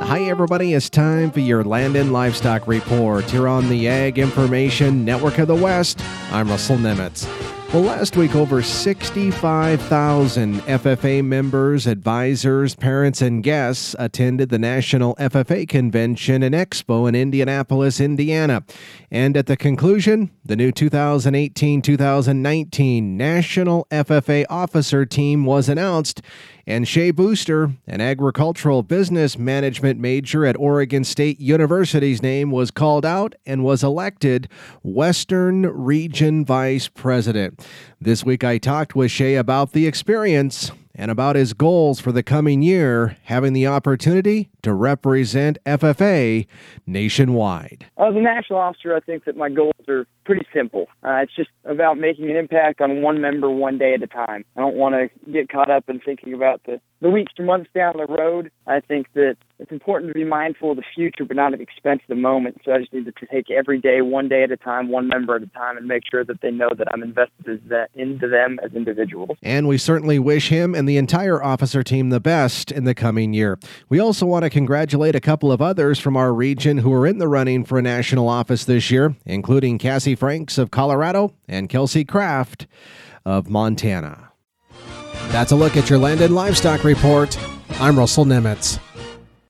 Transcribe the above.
Hi, everybody. It's time for your Land and Livestock Report here on the Ag Information Network of the West. I'm Russell Nemitz. Well, last week, over 65,000 FFA members, advisors, parents, and guests attended the National FFA Convention and Expo in Indianapolis, Indiana. And at the conclusion, the new 2018-2019 National FFA Officer Team was announced, and Shea Booster, an agricultural business management major at Oregon State University's name was called out and was elected Western Region Vice President. This week I talked with Shea about the experience and about his goals for the coming year, having the opportunity to represent FFA nationwide. As a national officer, I think that my goals are pretty simple. It's just about making an impact on one member one day at a time. I don't want to get caught up in thinking about the weeks or months down the road. I think that it's important to be mindful of the future, but not at the expense of the moment. So I just need to take every day, one day at a time, one member at a time, and make sure that they know that I'm invested into them as individuals. And we certainly wish him and the entire officer team the best in the coming year. We also want to congratulate a couple of others from our region who are in the running for a national office this year, including Cassie Franks of Colorado and Kelsey Kraft of Montana. That's a look at your Land and Livestock Report. I'm Russell Nemitz.